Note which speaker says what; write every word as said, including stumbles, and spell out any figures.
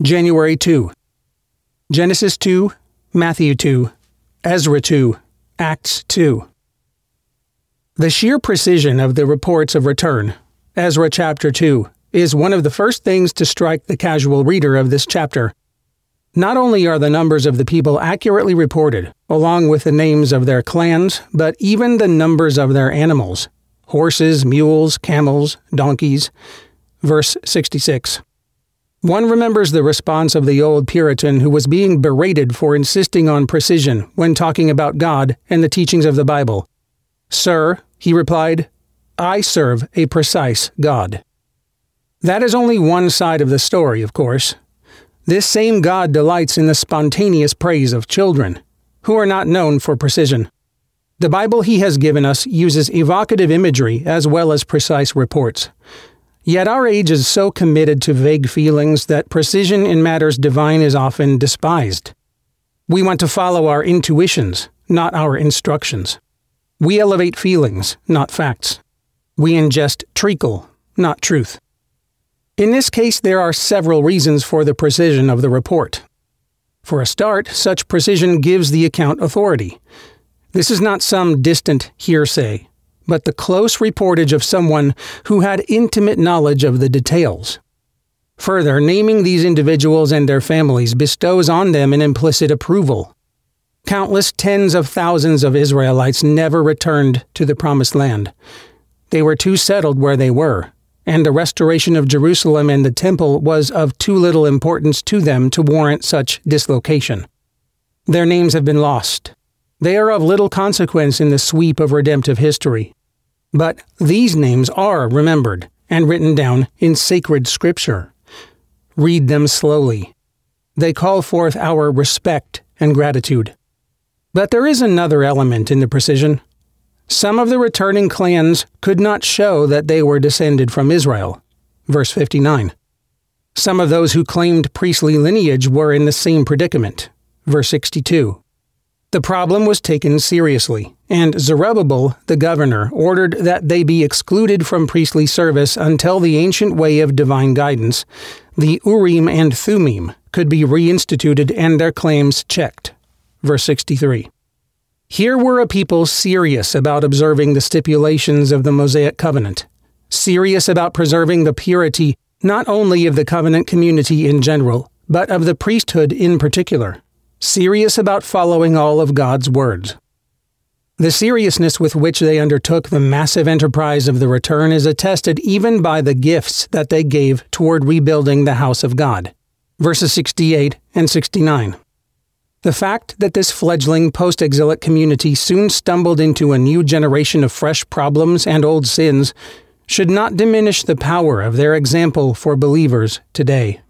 Speaker 1: January second. Genesis two, Matthew two, Ezra two, Acts two. The sheer precision of the reports of return, Ezra chapter two, is one of the first things to strike the casual reader of this chapter. Not only are the numbers of the people accurately reported, along with the names of their clans, but even the numbers of their animals: horses, mules, camels, donkeys. Verse sixty-six. One remembers the response of the old Puritan who was being berated for insisting on precision when talking about God and the teachings of the Bible. "Sir," he replied, "I serve a precise God." That is only one side of the story, of course. This same God delights in the spontaneous praise of children, who are not known for precision. The Bible he has given us uses evocative imagery as well as precise reports. Yet our age is so committed to vague feelings that precision in matters divine is often despised. We want to follow our intuitions, not our instructions. We elevate feelings, not facts. We ingest treacle, not truth. In this case, there are several reasons for the precision of the report. For a start, such precision gives the account authority. This is not some distant hearsay, but the close reportage of someone who had intimate knowledge of the details. Further, naming these individuals and their families bestows on them an implicit approval. Countless tens of thousands of Israelites never returned to the Promised Land. They were too settled where they were, and the restoration of Jerusalem and the Temple was of too little importance to them to warrant such dislocation. Their names have been lost. They are of little consequence in the sweep of redemptive history. But these names are remembered and written down in sacred scripture. Read them slowly. They call forth our respect and gratitude. But there is another element in the precision. Some of the returning clans could not show that they were descended from Israel. Verse fifty-nine. Some of those who claimed priestly lineage were in the same predicament. Verse sixty-two. The problem was taken seriously, and Zerubbabel, the governor, ordered that they be excluded from priestly service until the ancient way of divine guidance, the Urim and Thummim, could be reinstituted and their claims checked. Verse sixty-three. Here were a people serious about observing the stipulations of the Mosaic covenant, serious about preserving the purity not only of the covenant community in general, but of the priesthood in particular, serious about following all of God's words. The seriousness with which they undertook the massive enterprise of the return is attested even by the gifts that they gave toward rebuilding the house of God. Verses sixty-eight and sixty-nine. The fact that this fledgling post-exilic community soon stumbled into a new generation of fresh problems and old sins should not diminish the power of their example for believers today.